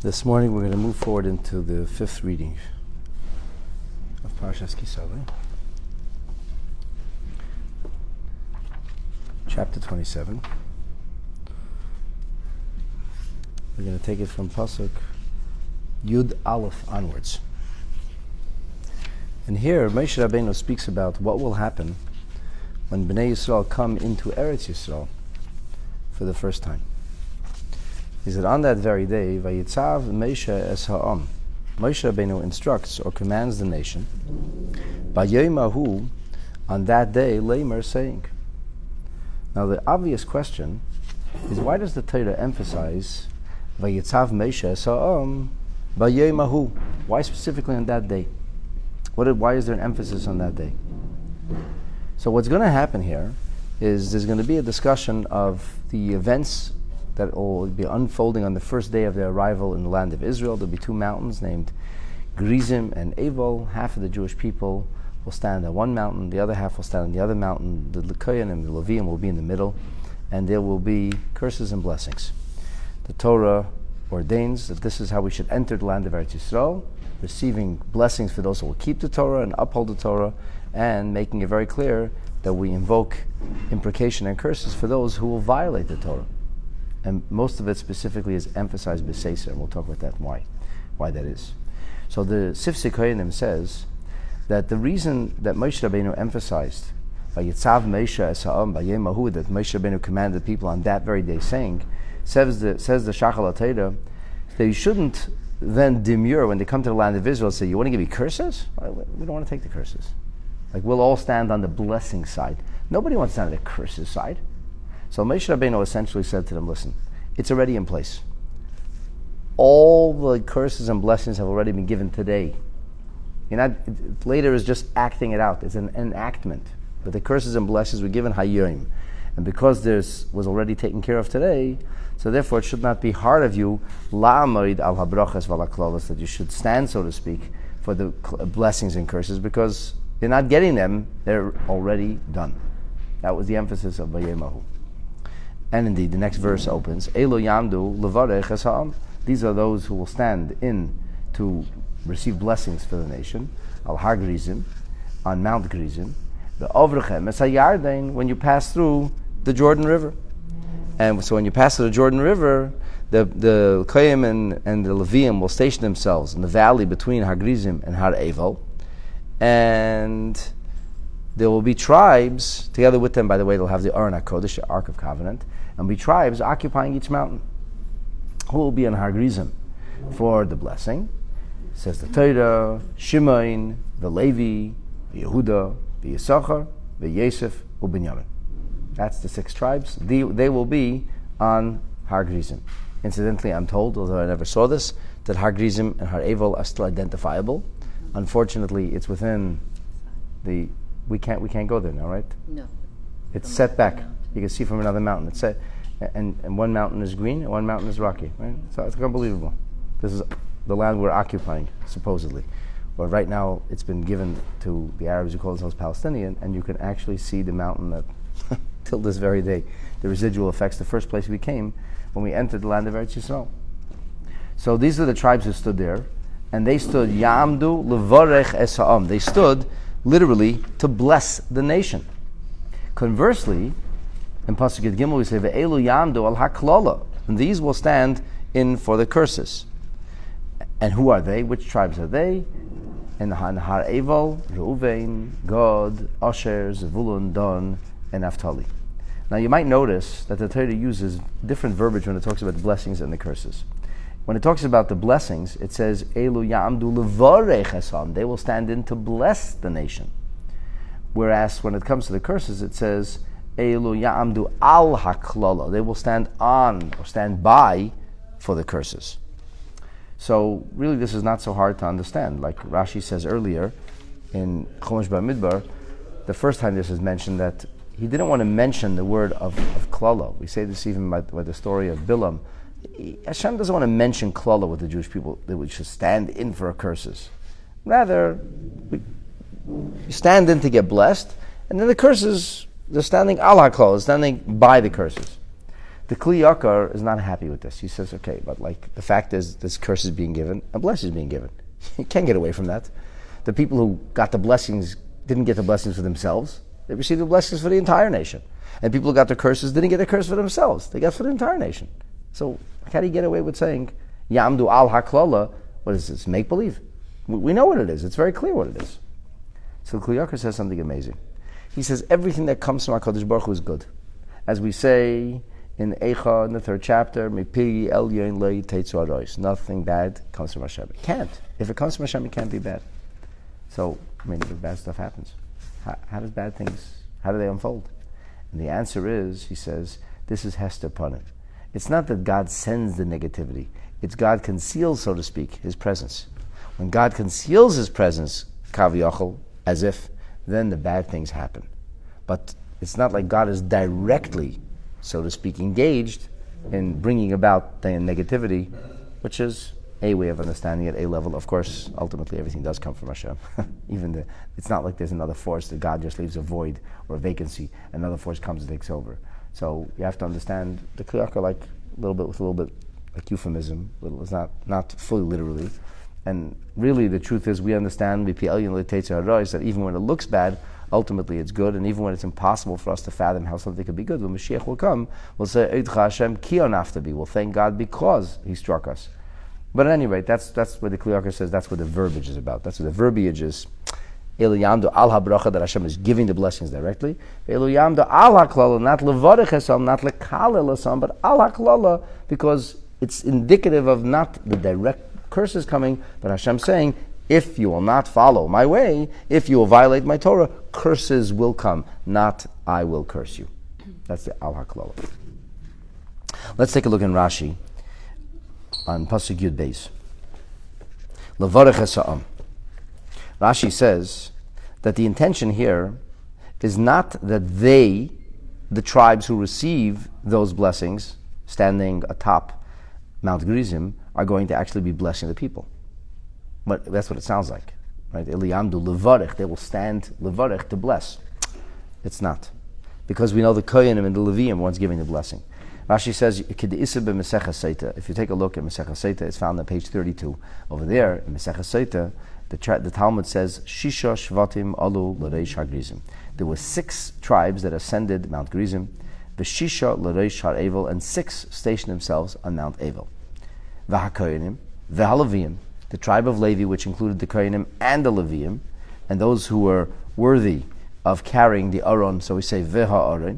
This morning we're going to move forward into the fifth reading of Parshas Kisavai, chapter 27. We're going to take it from Pasuk Yud Aleph onwards. And here Moshe Rabbeinu speaks about what will happen when Bnei Yisrael come into Eretz Yisrael for the first time. He said, on that very day, Vayitzav Moshe es ha'am. Moshe Rabbeinu instructs or commands the nation, Bayomahu, on that day, Leimer, saying. Now the obvious question is, why does the Torah emphasize Vayitzav Moshe es ha'am Bayomahu? Why specifically on that day? Why is there an emphasis on that day? So what's going to happen here is there's going to be a discussion of the events that will be unfolding on the first day of their arrival in the land of Israel. There'll be two mountains named Gerizim and Evel. Half of the Jewish people will stand on one mountain, the other half will stand on the other mountain. The Kohen and the Leviim will be in the middle, and there will be curses and blessings. The Torah ordains that this is how we should enter the land of Eretz Yisrael, receiving blessings for those who will keep the Torah and uphold the Torah, and making it very clear that we invoke imprecation and curses for those who will violate the Torah. And most of it specifically is emphasized b'seser, and we'll talk about that and why that is. So the Sifsei Kohanim says that the reason that Moshe Rabbeinu emphasized Vayitzav Moshe es ha'am Bayemahu, that Moshe Rabbeinu commanded people on that very day, saying, says the Shachal HaTorah, that you shouldn't then demur when they come to the land of Israel and say, you want to give me curses? We don't want to take the curses. Like, we'll all stand on the blessing side. Nobody wants to stand on the curses side. So Moshe Rabbeinu essentially said to them, listen, it's already in place. All the curses and blessings have already been given today. Later is just acting it out. It's an enactment. But the curses and blessings were given Hayom. And because this was already taken care of today, so therefore it should not be hard of you, la'amoid al habrachas v'laklolos, that you should stand, so to speak, for the blessings and curses, because you're not getting them, they're already done. That was the emphasis of Vayemahu. And indeed, the next verse opens, Elo Yamdu Levarech es ha'am. These are those who will stand in to receive blessings for the nation, Al Har Gerizim, on Mount Gerizim, the Ovrechem es ha'yarden, when you pass through the Jordan River. And so when you pass through the Jordan River, the Koyim and the Leviim will station themselves in the valley between Har Gerizim and Har Evel, and there will be tribes, together with them, by the way, they'll have the Aron HaKodesh, the Ark of Covenant, and be tribes occupying each mountain. Who will be in Har Gerizim for the blessing? Says the Torah, Shimon, the Levi, the Yehuda, the Yisachar, the Yosef, the Binyamin. That's the 6 tribes. They will be on Har Gerizim. Incidentally, I'm told, although I never saw this, that Har Gerizim and Har Evel are still identifiable. Unfortunately, it's within the... We can't go there now, right? No. It's set back. You can see from another mountain. It's set, and one mountain is green and one mountain is rocky. Right? So it's unbelievable. This is the land we're occupying, supposedly. But right now, it's been given to the Arabs who call themselves Palestinian, and you can actually see the mountain that, till this very day, the residual effects, the first place we came when we entered the land of Eretz Yisrael. So these are the tribes who stood there, and they stood Yamdu Levarech es ha'am. They stood literally to bless the nation. Conversely, in Pasuk Yud Gimel we say Ve'elu Yamdu al Haklala, and these will stand in for the curses. And who are they? Which tribes are they? In Har Evel, Reuven, Gad, Asher, Zevulun, Dan, and Naphtali. Now you might notice that the Torah uses different verbiage when it talks about the blessings and the curses. When it talks about the blessings, it says, Elu Ya'amdu Levarech es ha'am. They will stand in to bless the nation. Whereas when it comes to the curses, it says, Elu Ya'amdu al haklala. They will stand on or stand by for the curses. So really this is not so hard to understand. Like Rashi says earlier in Chumash Bamidbar, the first time this is mentioned, that he didn't want to mention the word of klala. We say this even by the story of Bilam. Hashem doesn't want to mention klala with the Jewish people, that we should stand in for curses. Rather, we stand in to get blessed, and then the curses, they're standing ala klala, standing by the curses. The Kli Yakar is not happy with this. He says, okay, but like the fact is this curse is being given, a blessing is being given. You can't get away from that. The people who got the blessings didn't get the blessings for themselves. They received the blessings for the entire nation. And people who got the curses didn't get the curse for themselves. They got for the entire nation. So how do you get away with saying, Yamdu al haklala? What is this? Make believe. We know what it is. It's very clear what it is. So Kli Yakar says something amazing. He says everything that comes from HaKadosh Baruch Hu is good. As we say in Eicha, in the 3rd chapter, Mepi elyon lo yitetzu harois. Nothing bad comes from Hashem. It can't. If it comes from Hashem, it can't be bad. So, if bad stuff happens, how does bad things, how do they unfold? And the answer is, he says, this is Hester Panim. It's not that God sends the negativity. It's God conceals, so to speak, His presence. When God conceals His presence, kaviyachol, as if, then the bad things happen. But it's not like God is directly, so to speak, engaged in bringing about the negativity, which is a way of understanding at a level. Of course, ultimately everything does come from Hashem. It's not like there's another force that God just leaves a void or a vacancy, another force comes and takes over. So you have to understand the Kli Yakar like a little bit like euphemism. It's not fully literally. And really the truth is we understand that even when it looks bad, ultimately it's good, and even when it's impossible for us to fathom how something could be good, when Mashiach will come, we'll say, Eidcha Hashem ki anaftabi. We'll thank God because He struck us. But at any rate, that's what the Kli Yakar says, that's what the verbiage is about. That's what the verbiage is. Elu yamdu al habracha, that Hashem is giving the blessings directly. Elu yamdu al haklala, not levarech esam, not lekalel esam, but al haklala, because it's indicative of not the direct curses coming, but Hashem saying, if you will not follow my way, if you will violate my Torah, curses will come, not I will curse you. That's the al haklala. Let's take a look in Rashi on Pasuk Yud Beis. Levarech esam. Rashi says that the intention here is not that they, the tribes who receive those blessings, standing atop Mount Gerizim, are going to actually be blessing the people. But that's what it sounds like, right? Eliyamdu levarech, they will stand levarech, to bless. It's not, because we know the Kohanim and the Leviim ones giving the blessing. Rashi says, if you take a look at Masechah Seita, it's found on page 32. Over there, in Masechah Seita, the Talmud says, Shisha Shvatim Alu L'Reish HaGrizim. There were 6 tribes that ascended Mount Gerizim, V'Shisha L'Reish HaEvel, and 6 stationed themselves on Mount Evel. V'HaKoyanim, V'HaLeviim, the tribe of Levi, which included the Koyanim and the Leviim, and those who were worthy of carrying the Aron, so we say V'HaAron,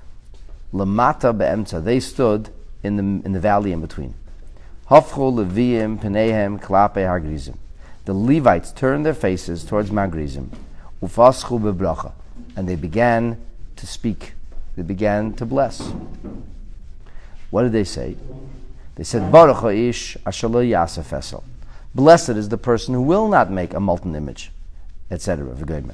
Lamata Be'emtza, they stood in the valley in between. Hafchu Leviim Penehem Klape HaGrizim. The Levites turned their faces towards Mount Gerizim, Ufaschu Bebracha, and they began to speak. They began to bless. What did they say? They said, Baruch ha'ish asher lo yaseh fesel. Blessed is the person who will not make a molten image, etc. Ve'elu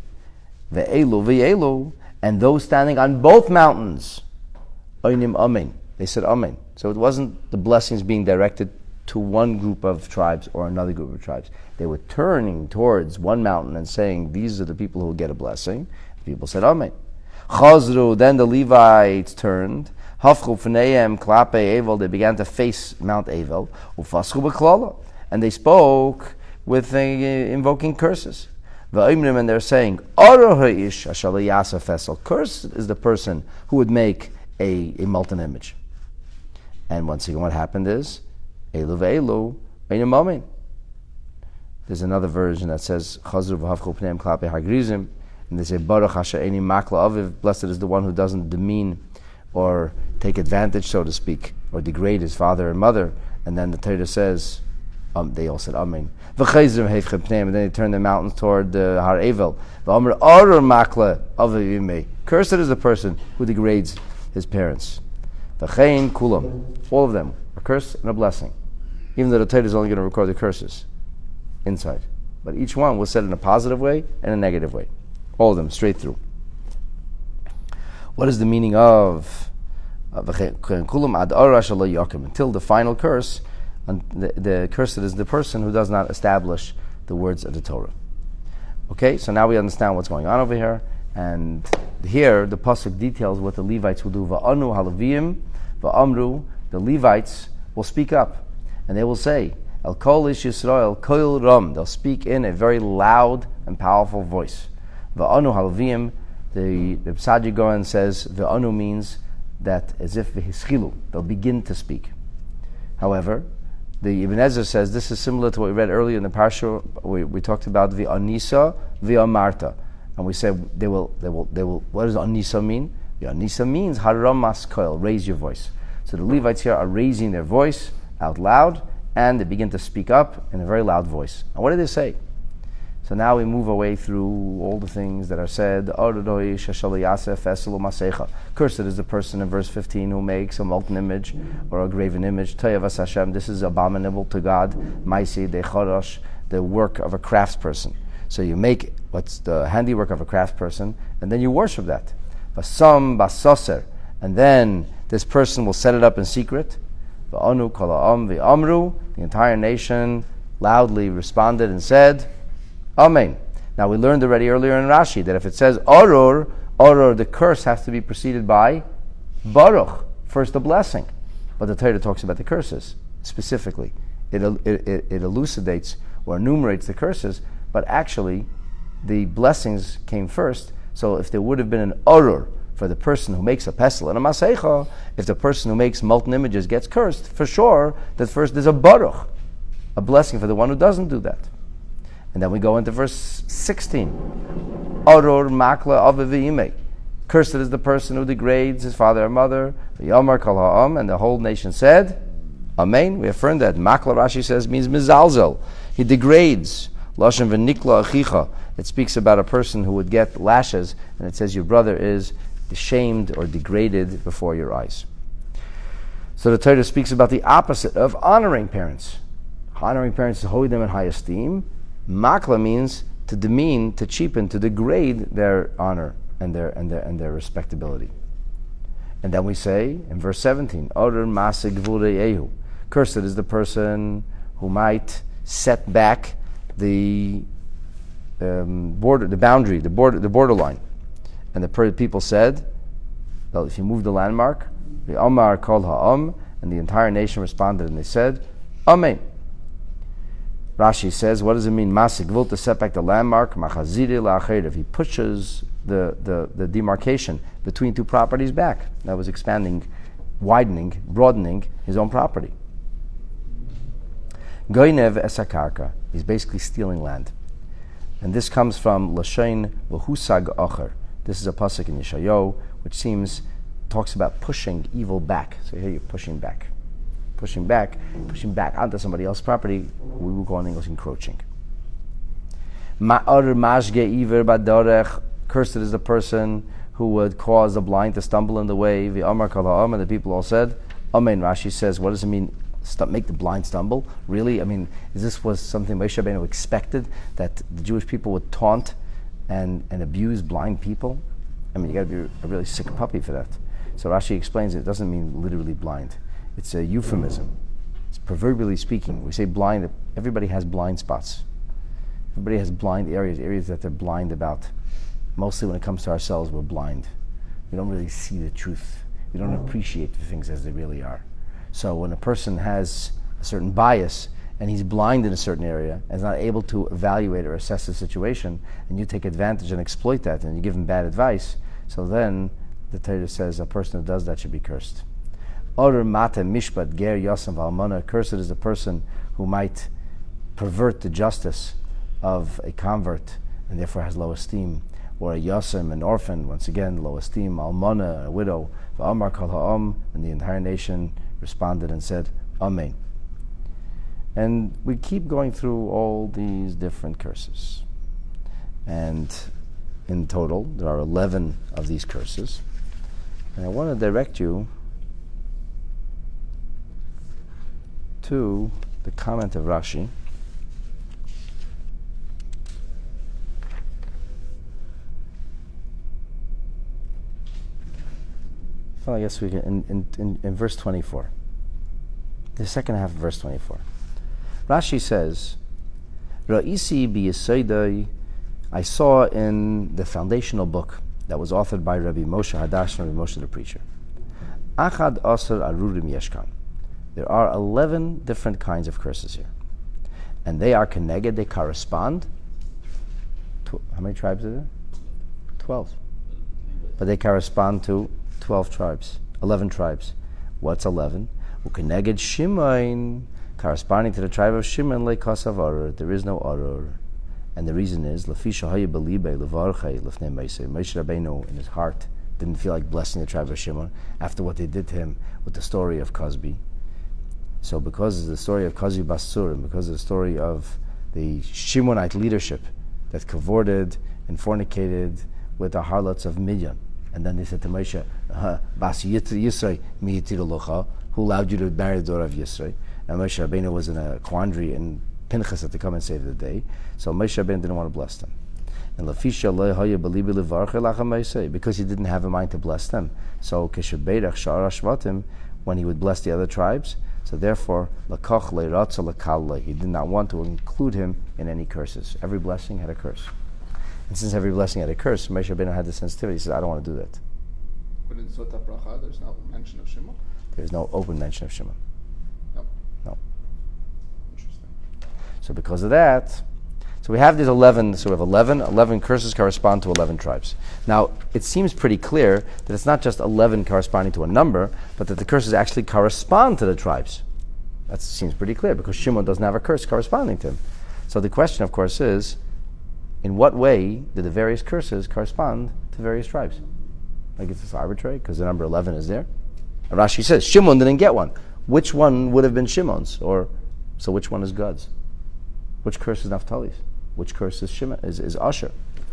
ve'elu, and those standing on both mountains, oinim amen. They said amen. So it wasn't the blessings being directed to one group of tribes or another group of tribes. They were turning towards one mountain and saying, these are the people who will get a blessing. People said amen. Chazru, then the Levites turned. Hafchu f'neihem klape Evel, they began to face Mount Evel. Ufaschu b'klala, and they spoke with invoking curses. V'oimrim, and they're saying, Oro ha'ish asher lo yaseh fesel. Cursed is the person who would make a molten image. And once again, what happened is, Elu ve'elu, oinim amen. There's another version that says, Chazru v'hafchu p'neihem klape hagrizim, and they say, Baruch Hashem Eini Makla Aviv, blessed is the one who doesn't demean or take advantage, so to speak, or degrade his father and mother. And then the Torah says, they all said Amen. And then they turned the mountains toward the Har Evel. Cursed is the person who degrades his parents. All of them, a curse and a blessing. Even though the Torah is only going to record the curses inside. But each one was said in a positive way and a negative way. All of them, straight through. What is the meaning of until the final curse? And the cursed is the person who does not establish the words of the Torah. Okay, so now we understand what's going on over here. And here, the pasuk details what the Levites will do. Va'anu haLeviim Va'amru, the Levites will speak up, and they will say, El Kol Ish Yisrael Kol Ram. They'll speak in a very loud and powerful voice. Va'anu Halvim, the Psadi Goran says, Va'anu means that as if v'hischilu, they'll begin to speak. However, the Ibn Ezra says this is similar to what we read earlier in the parsha. We talked about v'anisa v'amarta, and we said they will. What does anisa mean? The anisa means haramas koil, raise your voice. So the Levites here are raising their voice out loud, and they begin to speak up in a very loud voice. And what do they say? So now we move away through all the things that are said. Cursed is the person in verse 15 who makes a molten image or a graven image. This is abominable to God. The work of a craftsperson. So you make what's the handiwork of a craftsperson, and then you worship that. And then this person will set it up in secret. The entire nation loudly responded and said, Amen. Now we learned already earlier in Rashi that if it says Oror, the curse has to be preceded by Baruch, first the blessing. But the Torah talks about the curses specifically. It elucidates or enumerates the curses, but actually the blessings came first. So if there would have been an Oror for the person who makes a pestle and a Maseicha, if the person who makes molten images gets cursed, for sure that first there's a Baruch, a blessing for the one who doesn't do that. And then we go into verse 16. Oror makla avivime. Cursed is the person who degrades his father or mother. V'yamar kol ha'am, and the whole nation said, Amen. We affirm that. Makla, Rashi says, means mizalzel. He degrades. Lashon v'nikla achicha. It speaks about a person who would get lashes, and it says your brother is shamed or degraded before your eyes. So the Torah speaks about the opposite of honoring parents. Honoring parents is holding them in high esteem. Makla means to demean, to cheapen, to degrade their honor and their respectability. And then we say in verse 17, Oror masig v'ureyehu. Cursed is the person who might set back the border, the boundary, the borderline. And the people said, well, if you move the landmark, the Amar kol ha'am, and the entire nation responded and they said, Amen. Rashi says, what does it mean? Masig v'ul, to set back the landmark, machaziri la'acherev. He pushes the demarcation between two properties back. That was expanding, widening, broadening his own property. Goinev esakarka. He's basically stealing land. And this comes from Lashain v'husag acher. This is a pasuk in Yeshayahu, which talks about pushing evil back. So here you're pushing back onto somebody else's property. We will call in English encroaching. Cursed is the person who would cause the blind to stumble in the way. And the people all said, Amen. Rashi says, what does it mean? Make the blind stumble? Really? I mean, was something Moshe Rabbeinu expected, that the Jewish people would taunt and abuse blind people? I mean, you got to be a really sick puppy for that. So Rashi explains it doesn't mean literally blind. It's a euphemism. It's proverbially speaking. We say blind. Everybody has blind spots. Everybody has blind areas that they're blind about. Mostly when it comes to ourselves, we're blind. We don't really see the truth. We don't appreciate the things as they really are. So when a person has a certain bias and he's blind in a certain area and is not able to evaluate or assess the situation, and you take advantage and exploit that and you give him bad advice, so then the Torah says a person who does that should be cursed. Oror mate mishpat ger yasam v'almana. Cursed is the person who might pervert the justice of a convert and therefore has low esteem. Or a yasam, an orphan, once again, low esteem. Almana, a widow. V'amar kol ha'am, and the entire nation responded and said, Amen. And we keep going through all these different curses. And in total, there are 11 of these curses. And I want to direct you to the comment of Rashi. Well, I guess we can, in verse 24. The second half of verse 24. Rashi says, Ra'isi b'yesodai, I saw in the foundational book that was authored by Rabbi Moshe Hadash and Rabbi Moshe the preacher. Achad Asar Arurim Yeshkan. There are 11 different kinds of curses here. And they are connected, they correspond to, how many tribes are there? 12. But they correspond to 12 tribes, 11 tribes. What's 11? Ukeneged Shimon, corresponding to the tribe of Shimon, le'kasav arur. There is no arur. And the reason is, Lefisha haya belibe levarchei lefnei Moshe. Moshe Rabbeinu, in his heart, didn't feel like blessing the tribe of Shimon after what they did to him with the story of Cosby. So because of the story of Cosby Basur, and because of the story of the Shimonite leadership that cavorted and fornicated with the harlots of Midian, and then they said to Moshe, Bas Yisrei mi yitiru locha, who allowed you to marry the daughter of Yisrei? And Moshe Rabbeinu was in a quandary, and Pinchas had to come and save the day. So Moshe Rabbeinu didn't want to bless them. And Lafisha lo haya belibi levarchei lachem Moshe, because he didn't have a mind to bless them. So keshebeirach sha'ar hashvatim, when he would bless the other tribes, so therefore lakach leiratza lakal, he did not want to include him in any curses. Every blessing had a curse. And since every blessing had a curse, Moshe Rabbeinu had the sensitivity. He said, I don't want to do that. But in Sota Bracha, there's no mention of Shimon? There's no open mention of Shimon. No. Interesting. So because of that, so we have these 11, so we have 11 curses correspond to 11 tribes. Now, it seems pretty clear that it's not just 11 corresponding to a number, but that the curses actually correspond to the tribes. That seems pretty clear, because Shimon doesn't have a curse corresponding to him. So the question, of course, is, in what way did the various curses correspond to various tribes? Like, it's arbitrary, because the number 11 is there. And Rashi says, Shimon didn't get one. Which one would have been Shimon's? Or, so which one is God's? Which curse is Naphtali's? Which curse is Shimon, is Asher?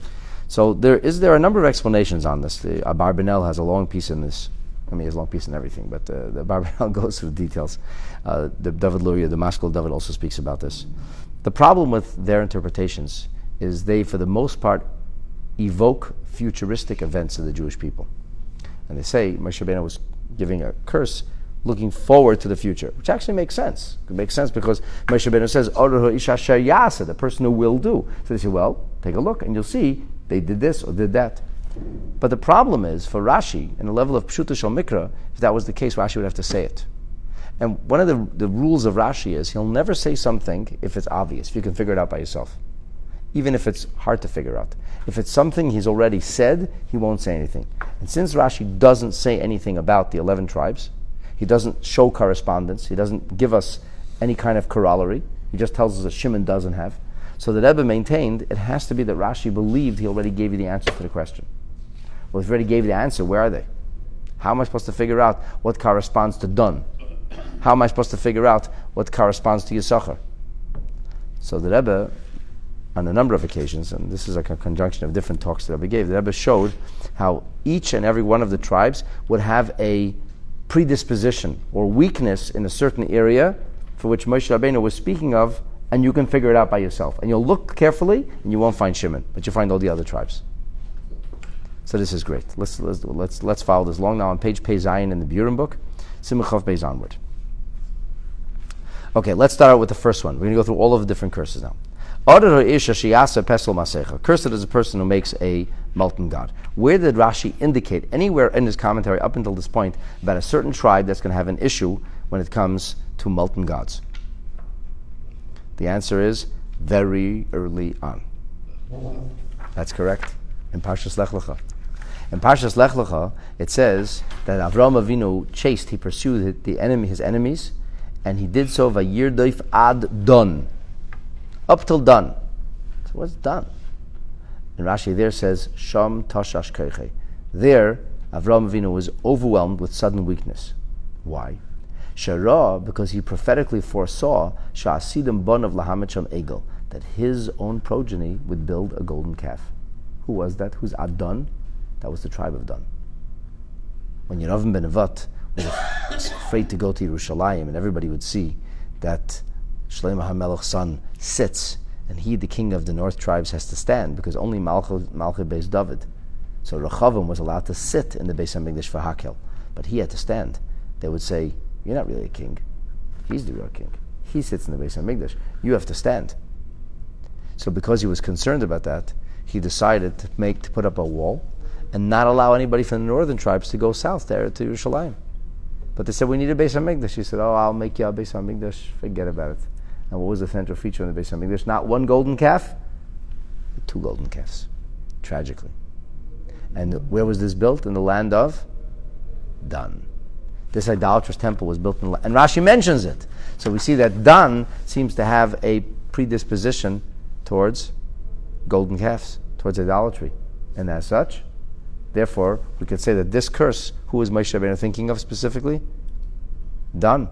So there are a number of explanations on this. The Abarbanel has a long piece in this. I mean, he has a long piece in everything, but the Abarbanel goes through the details. The David Luria, the Maskell David, also speaks about this. The problem with their interpretations is they, for the most part, evoke futuristic events of the Jewish people. And they say Moshe Rabbeinu was giving a curse looking forward to the future, which actually makes sense. It makes sense because Moshe Rabbeinu says, Oruhu ish asher yaseh, the person who will do. So they say, well, take a look, and you'll see they did this or did that. But the problem is, for Rashi, in the level of Pshuta Shel Mikra, if that was the case, Rashi would have to say it. And one of the rules of Rashi is, he'll never say something if it's obvious, if you can figure it out by yourself. Even if it's hard to figure out. If it's something he's already said, he won't say anything. And since Rashi doesn't say anything about the 11 tribes, he doesn't show correspondence, he doesn't give us any kind of corollary, he just tells us that Shimon doesn't have. So the Rebbe maintained, it has to be that Rashi believed he already gave you the answer to the question. Well, if he already gave you the answer, where are they? How am I supposed to figure out what corresponds to Dun? How am I supposed to figure out what corresponds to Yisachar? So the Rebbe, on a number of occasions, and this is like a conjunction of different talks that the Rebbe gave, the Rebbe showed how each and every one of the tribes would have a predisposition or weakness in a certain area for which Moshe Rabbeinu was speaking of, and you can figure it out by yourself. And you'll look carefully, and you won't find Shimon, but you'll find all the other tribes. So this is great. Let's follow this along now on page Pei Zayin in the Burim book, Simchov Beis onward. Okay, let's start out with the first one. We're going to go through all of the different curses now. Cursed is a person who makes a molten god. Where did Rashi indicate anywhere in his commentary up until this point about a certain tribe that's going to have an issue when it comes to molten gods? The answer is very early on. That's correct. In Parshas Lech Lecha. In Parshas Lech Lecha, it says that Avraham Avinu he pursued his enemies, and he did so vayirdoif ad Dun. Up till done. So what's done? And Rashi there says, Sham tashash keiche. There, Avraham Avinu was overwhelmed with sudden weakness. Why? Shara, because he prophetically foresaw Sha'asidim bon of Lahamet Sham Egel, that his own progeny would build a golden calf. Who was that? Who's Adon? That was the tribe of Dan. When Yeravim ben Nevat was afraid to go to Yerushalayim, and everybody would see that Shlomo HaMelech's son sits, and he, the king of the north tribes, has to stand, because only Malchut Beis David. So Rechavim was allowed to sit in the Beis HaMikdash for Hakel, but he had to stand. They would say, you're not really a king. He's the real king. He sits in the Beis HaMikdash. You have to stand. So because he was concerned about that, he decided to put up a wall and not allow anybody from the northern tribes to go south there to Yerushalayim. But they said, we need a Beis HaMikdash. He said, I'll make you a Beis HaMikdash. Forget about it. And what was the central feature in the Beis HaMikdash? Not one golden calf, but 2 golden calves. Tragically. And where was this built? In the land of Dan. This idolatrous temple was built in the land. And Rashi mentions it. So we see that Dan seems to have a predisposition towards golden calves, towards idolatry. And as such, therefore, we could say that this curse, who is Moshe Rabbeinu thinking of specifically? Dan.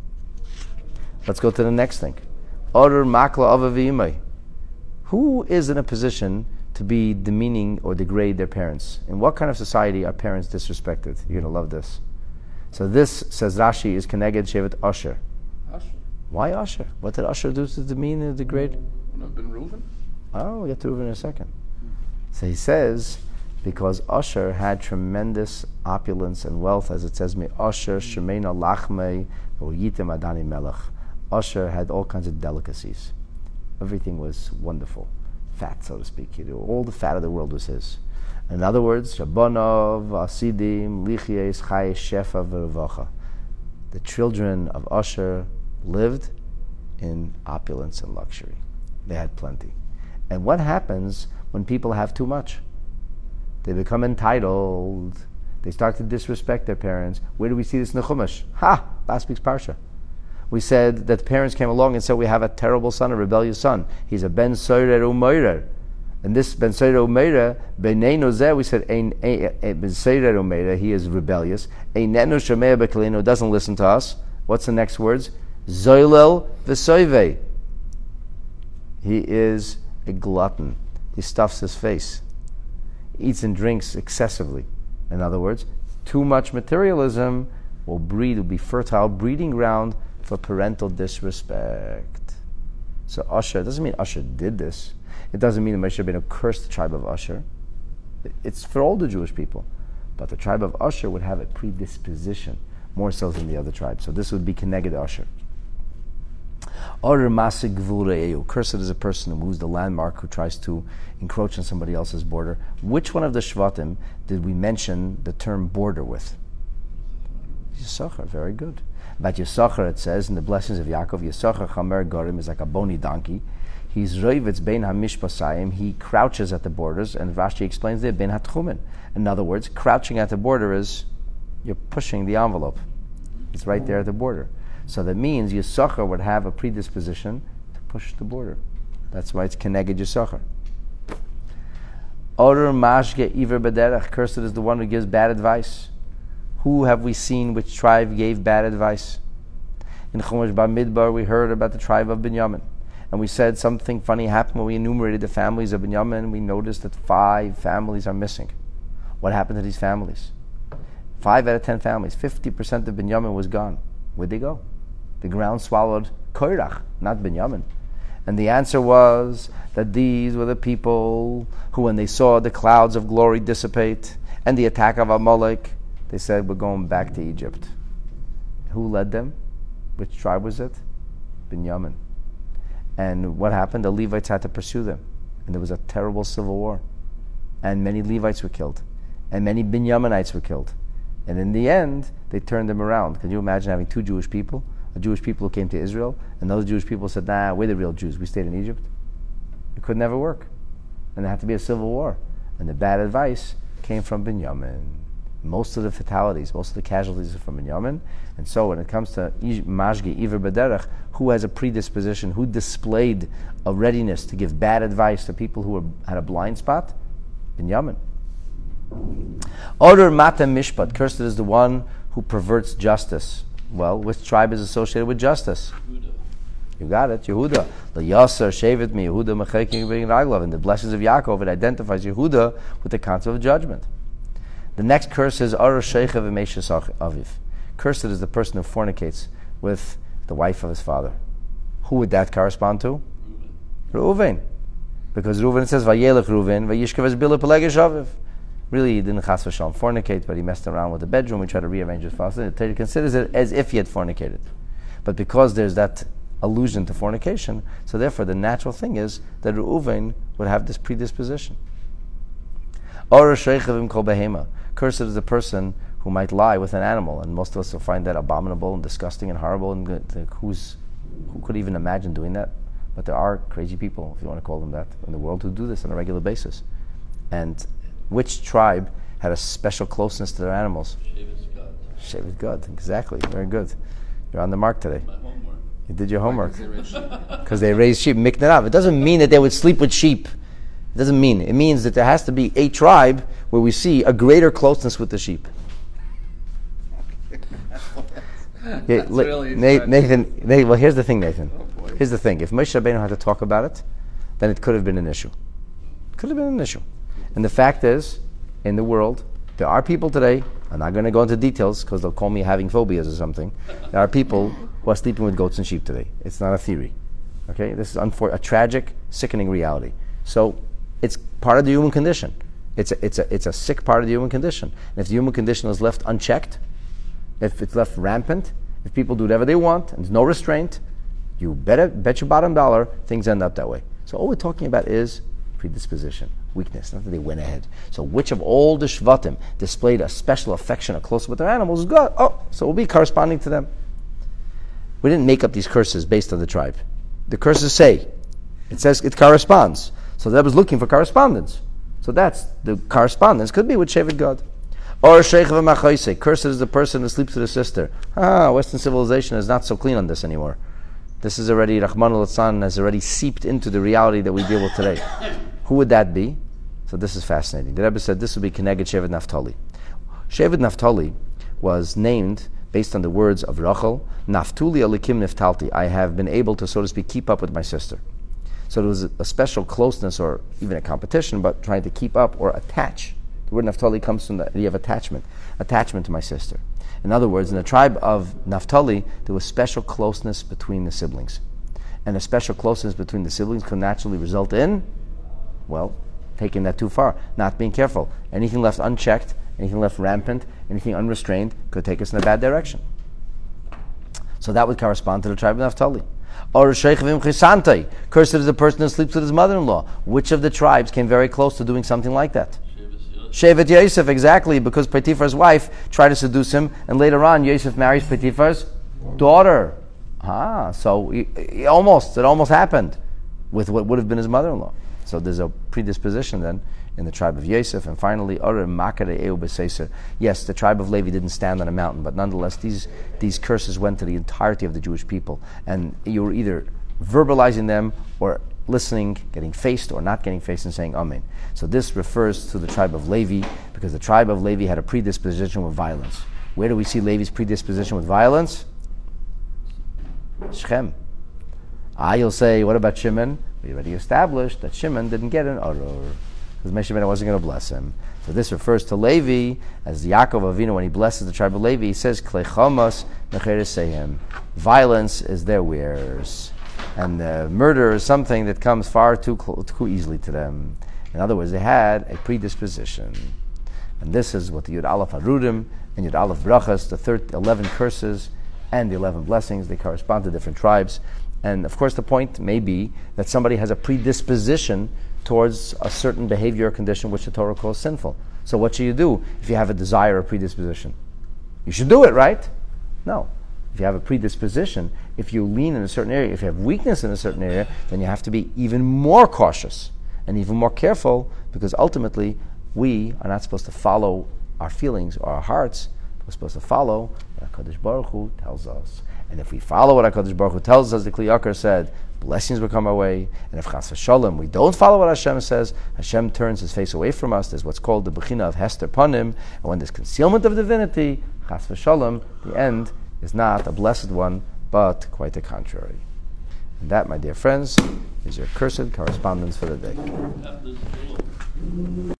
Let's go to the next thing. Order makla avavimai. Who is in a position to be demeaning or degrade their parents? In what kind of society are parents disrespected? You're going to love this. So this, says Rashi, is Keneged Shevet Asher. Asher. Why Asher? What did Asher do to demean and degrade? Wouldn't have been Reuven? Oh, we'll get to Reuven in a second. So he says, because Asher had tremendous opulence and wealth, as it says, Me Asher Shemena Lachmei Yitem Adani Melech. Asher had all kinds of delicacies. Everything was wonderful. Fat, so to speak. All the fat of the world was his. In other words, Shabbanov, Asidim, Lichies, Chai, Shefa, V'Revacha. The children of Asher lived in opulence and luxury. They had plenty. And what happens when people have too much? They become entitled. They start to disrespect their parents. Where do we see this in the Chumash? Last week's Parsha. We said that the parents came along and said, we have a terrible son, a rebellious son. He's a Ben Soirer Umayrer. And this Ben Soirer Umayrer, B'nei Nozeh, we said, Ben Soirer Umayrer, he is rebellious. Einenu Shomea B'Kalenu, doesn't listen to us. What's the next words? Zoilel V'Soivei. He is a glutton. He stuffs his face. He eats and drinks excessively. In other words, too much materialism will be fertile breeding ground for parental disrespect. So Asher, doesn't mean Asher did this. It doesn't mean that Moshe Rabbeinu cursed the tribe of Asher. It's for all the Jewish people. But the tribe of Asher would have a predisposition, more so than the other tribes. So this would be Keneged Asher. Cursed is a person who moves the landmark, who tries to encroach on somebody else's border. Which one of the Shvatim did we mention the term border with? Yisachar, very good. About Yisachar, it says in the blessings of Yaakov, Yisachar Chamer Gorim is like a bony donkey. He's Roivitz Bein HaMishpasayim. He crouches at the borders, and Rashi explains there, Bein HaTchumen. In other words, crouching at the border is you're pushing the envelope. It's right there at the border. So that means Yisachar would have a predisposition to push the border. That's why it's Keneged Yisachar. Order Mashge Iver Bederach. Cursed is the one who gives bad advice. Who have we seen which tribe gave bad advice? In Chumash Bamidbar, we heard about the tribe of Binyamin. And we said something funny happened when we enumerated the families of Binyamin. We noticed that 5 families are missing. What happened to these families? 5 out of 10 families. 50% of Binyamin was gone. Where'd they go? The ground swallowed Korach, not Binyamin. And the answer was that these were the people who, when they saw the clouds of glory dissipate and the attack of Amalek, they said, we're going back to Egypt. Who led them? Which tribe was it? Binyamin. And what happened? The Levites had to pursue them. And there was a terrible civil war. And many Levites were killed. And many Binyaminites were killed. And in the end, they turned them around. Can you imagine having 2 Jewish people? A Jewish people who came to Israel, and those Jewish people said, nah, we're the real Jews. We stayed in Egypt. It could never work. And there had to be a civil war. And the bad advice came from Binyamin. Most of the fatalities, most of the casualties are from Binyamin. And so when it comes to Mashgi, Iver Bederach, who has a predisposition, who displayed a readiness to give bad advice to people who had a blind spot? Binyamin. Order Matam Mishpat. Cursed is the one who perverts justice. Well, which tribe is associated with justice? Yehuda. You got it, Yehuda. The Yasser, Shevet Mi, Yehuda, Mecheking, B'ing Raglav. In the blessings of Yaakov, it identifies Yehuda with the concept of judgment. The next curse is Arush Sheikha V'Meishas Aviv. Cursed is the person who fornicates with the wife of his father. Who would that correspond to? Reuven. Because Reuven, it says, Vayelech Reuven, Vayishkav es Bila Pelegesh Aviv. Really, he didn't chas v'shalom fornicate, but he messed around with the bedroom. He tried to rearrange his father. The Torah considers it as if he had fornicated. But because there's that allusion to fornication, so therefore the natural thing is that Reuven would have this predisposition. Cursed is the person who might lie with an animal, and most of us will find that abominable and disgusting and horrible, and who could even imagine doing that? But there are crazy people, if you want to call them that, in the world who do this on a regular basis. And which tribe had a special closeness to their animals? Shevet Gad, exactly. Very good. You're on the mark today. My homework. You did your homework. Because They raise sheep. Miknarav. It doesn't mean that they would sleep with sheep. It doesn't mean. It means that there has to be a tribe where we see a greater closeness with the sheep. That's really Nathan, well, here's the thing, Nathan. Oh, boy. Here's the thing. If Moshe Rabbeinu had to talk about it, then it could have been an issue. Could have been an issue. And the fact is, in the world, there are people today, I'm not going to go into details because they'll call me having phobias or something. There are people who are sleeping with goats and sheep today. It's not a theory. Okay? This is a tragic, sickening reality. So, it's part of the human condition. It's a sick part of the human condition. And if the human condition is left unchecked, if it's left rampant, if people do whatever they want and there's no restraint, you bet your bottom dollar things end up that way. So all we're talking about is predisposition, weakness, not that they went ahead. So which of all the Shvatim displayed a special affection or closeness with their animals is God. So we'll be corresponding to them. We didn't make up these curses based on the tribe. The curses say, it says it corresponds. So that was looking for correspondence. So that's the correspondence could be with Shevet Gad. Or Sheikh v'machoise, cursed is the person who sleeps with his sister. Western civilization is not so clean on this anymore. This is already, Rahman al-Atsan has already seeped into the reality that we deal with today. Who would that be? So this is fascinating. The Rebbe said this would be Keneged Shevet Naphtali. Shevet Naphtali was named based on the words of Rachel, Naftuli alikim niftalti. I have been able to, so to speak, keep up with my sister. So there was a special closeness or even a competition, but trying to keep up or attach. The word Naphtali comes from the idea of attachment to my sister. In other words, in the tribe of Naphtali, there was special closeness between the siblings. And a special closeness between the siblings could naturally result in, well, taking that too far, not being careful. Anything left unchecked, anything left rampant, anything unrestrained could take us in a bad direction. So that would correspond to the tribe of Naphtali. Or Sheikhavim Chisantei, cursed is the person who sleeps with his mother-in-law. Which of the tribes came very close to doing something like that? Shevet Yosef, exactly, because Potiphar's wife tried to seduce him, and later on Yosef marries Potiphar's daughter. So it almost happened with what would have been his mother-in-law. So there's a predisposition then in the tribe of Yosef, and finally, yes, the tribe of Levi didn't stand on a mountain, but nonetheless, these curses went to the entirety of the Jewish people, and you were either verbalizing them or listening, getting faced or not getting faced, and saying Amen. So this refers to the tribe of Levi, because the tribe of Levi had a predisposition with violence. Where do we see Levi's predisposition with violence? Shechem. You'll say, what about Shimon? We already established that Shimon didn't get an Aror, because Moshe Rabbeinu wasn't going to bless him. So this refers to Levi, as Yaakov Avinu, when he blesses the tribe of Levi, he says, Klei Chomas Mecheresehem. Violence is their wares. And murder is something that comes far too easily to them. In other words, they had a predisposition. And this is what the Yud Aleph Harudim and Yud Aleph Brachas, the 11 curses and the 11 blessings, they correspond to different tribes. And of course the point may be that somebody has a predisposition towards a certain behavior or condition which the Torah calls sinful. So what should you do if you have a desire or predisposition? You should do it, right? No. If you have a predisposition, if you lean in a certain area, if you have weakness in a certain area, then you have to be even more cautious and even more careful, because ultimately we are not supposed to follow our feelings or our hearts. We're supposed to follow what HaKadosh Baruch Hu tells us. And if we follow what HaKadosh Baruch Hu tells us, the Kli Yakar said, blessings will come our way. And if Chas v'Shalom, we don't follow what Hashem says, Hashem turns His face away from us. There's what's called the Bechina of Hester Panim. And when there's concealment of divinity, Chas v'Shalom, the end is not a blessed one, but quite the contrary. And that, my dear friends, is your cursed correspondence for the day.